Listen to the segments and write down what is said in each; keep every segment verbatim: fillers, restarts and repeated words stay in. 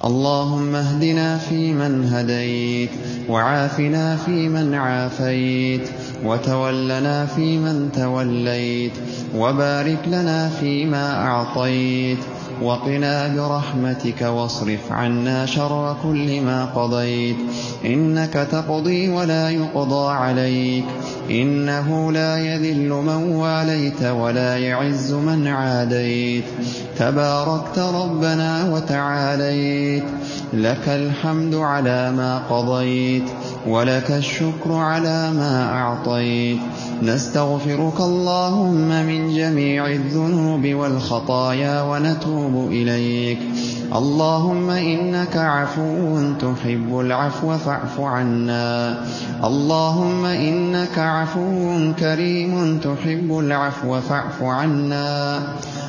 اللهم اهدنا فيمن هديت، وعافنا فيمن عافيت، وتولنا فيمن توليت، وبارك لنا فيما أعطيت، وقنا برحمتك واصرف عنا شر كل ما قضيت. إنك تقضي ولا يقضى عليك، إنه لا يذل من واليت ولا يعز من عاديت. تباركت ربنا وتعاليت، لك الحمد على ما قضيت، ولك الشكر على ما أعطيت. نستغفرك اللهم من جميع الذنوب والخطايا ونتوب إليك. اللهم إنك عفو تحب العفو فاعف عنا. اللهم إنك عفو كريم تحب العفو فاعف عنا.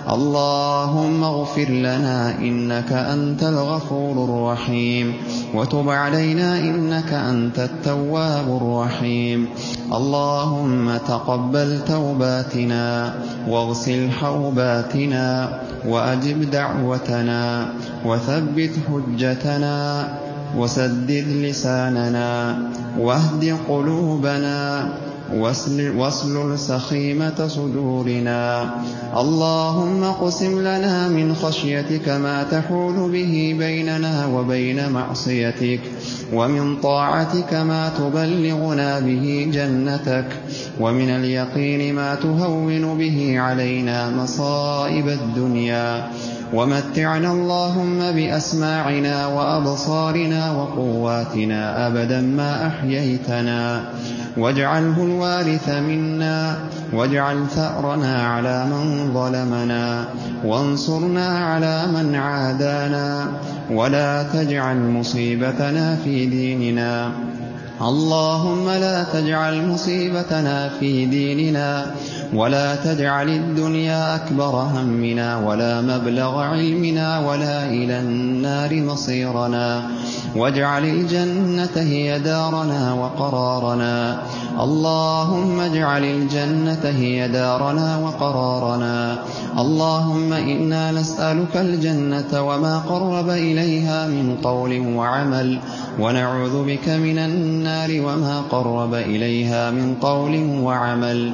اللهم اغفر لنا إنك أنت الغفور الرحيم، وتب علينا إنك أنت التواب الرحيم. اللهم تقبل توباتنا، واغسل حوباتنا، وأجب دعوتنا، وثبت حجتنا، وسدد لساننا، واهد قلوبنا، واسلل سخيمة صدورنا. اللهم اقسم لنا من خشيتك ما تحول به بيننا وبين معصيتك، ومن طاعتك ما تبلغنا به جنتك، ومن اليقين ما تهون به علينا مصائب الدنيا. ومتعنا اللهم بأسماعنا وأبصارنا وقواتنا أبدا ما أحييتنا، واجعله الوارث منا، واجعل ثأرنا على من ظلمنا، وانصرنا على من عادانا، ولا تجعل مصيبتنا في ديننا. اللهم لا تجعل مصيبتنا في ديننا، ولا تجعل الدنيا أكبر همنا، ولا مبلغ علمنا، ولا إلى النار مصيرنا، واجعل الجنة هي دارنا وقرارنا. اللهم اجعل الجنة هي دارنا وقرارنا. اللهم إنا نسألك الجنة وما قرب إليها من قول وعمل، ونعوذ بك من النار وما قرب إليها من قول وعمل.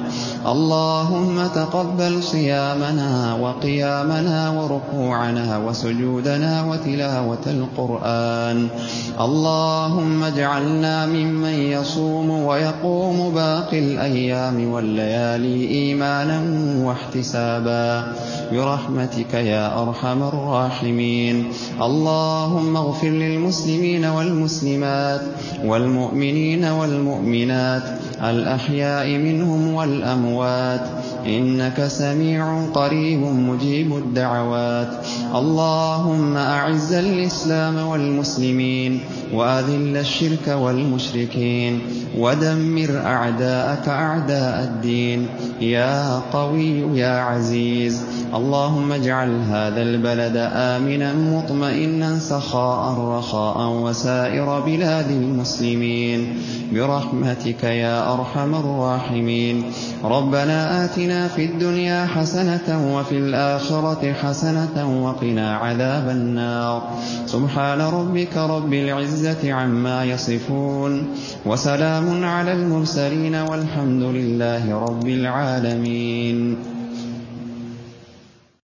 اللهم تقبل صيامنا وقيامنا وركوعنا وسجودنا وتلاوة القرآن. اللهم اجعلنا ممن يصوم ويقوم باقي الأيام والليالي إيمانا واحتسابا برحمتك يا أرحم الراحمين. اللهم اغفر للمسلمين والمسلمات والمؤمنين والمؤمنات الأحياء منهم والأموات، إنك سميع قريب مجيب الدعوات. اللهم أعز الإسلام والمسلمين، وأذل الشرك والمشركين، ودمر أعداءك أعداء الدين يا قوي يا عزيز. اللهم اجعل هذا البلد آمنا مطمئنا سخاء رخاء وسائر بلاد المسلمين برحمتك يا أرحم الراحمين. ربنا آتنا في الدنيا حسنة وفي الآخرة حسنة وقنا عذاب النار. سبحان ربك رب العزة عما يصفون، وسلام على المرسلين، والحمد لله رب العالمين.